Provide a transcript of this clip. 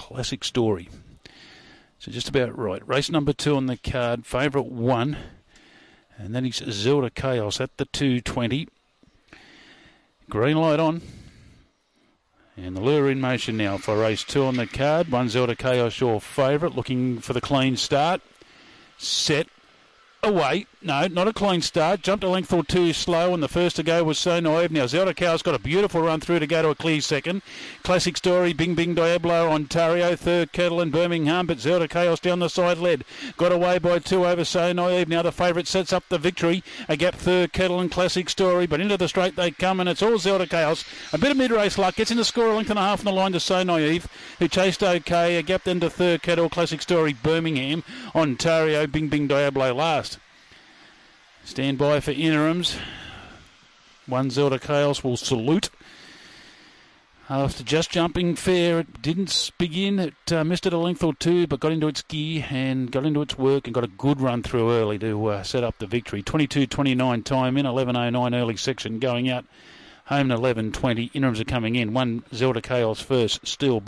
Classic Story. So just about right. Race number 2 on the card. Favourite 1. And then he's Zelda Chaos at the 2:20. Green light on. And the lure in motion now for race 2 on the card. 1 Zelda Chaos, your favourite, looking for the clean start. Set. Away. No, not a clean start. Jumped a length or 2 slow, and the first to go was So Naive. Now, Zelda Chaos got a beautiful run through to go to a clear second. Classic Story, Bing Bing Diablo, Ontario, third Kettle and Birmingham, but Zelda Chaos down the side led. Got away by 2 over So Naive. Now the favourite sets up the victory. A gap third Kettle and Classic Story, but into the straight they come, and it's all Zelda Chaos. A bit of mid-race luck. Gets in the score a length and a half on the line to So Naive, who chased okay. A gap then to third Kettle, Classic Story, Birmingham, Ontario, Bing Bing Diablo last. Stand by for interims. 1 Zelda Chaos will salute. After just jumping fair, it didn't begin. It missed it a length or 2, but got into its gear and got into its work and got a good run through early to set up the victory. 22.29 time in, 11.09 early section going out. Home at 11.20. Interims are coming in. 1 Zelda Chaos first, still.